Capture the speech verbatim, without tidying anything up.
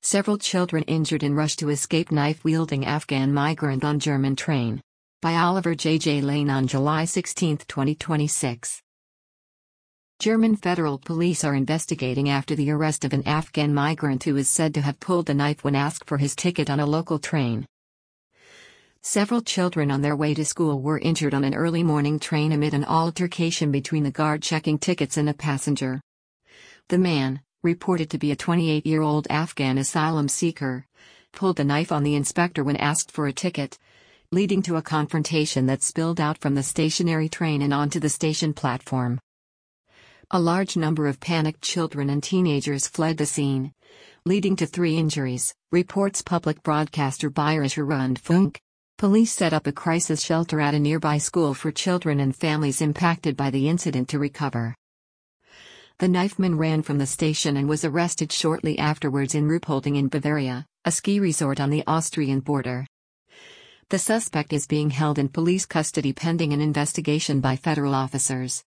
Several children injured in rush to escape knife-wielding Afghan migrant on German train. By Oliver J. J. Lane on July sixteenth, twenty twenty-six. German federal police are investigating after the arrest of an Afghan migrant who is said to have pulled a knife when asked for his ticket on a local train. Several children on their way to school were injured on an early morning train amid an altercation between the guard checking tickets and a passenger. The man, reported to be a twenty-eight-year-old Afghan asylum seeker, pulled the knife on the inspector when asked for a ticket, leading to a confrontation that spilled out from the stationary train and onto the station platform. A large number of panicked children and teenagers fled the scene, leading to three injuries, reports public broadcaster Bayerischer Rundfunk. Police set up a crisis shelter at a nearby school for children and families impacted by the incident to recover. The knifeman ran from the station and was arrested shortly afterwards in Ruhpolding in Bavaria, a ski resort on the Austrian border. The suspect is being held in police custody pending an investigation by federal officers.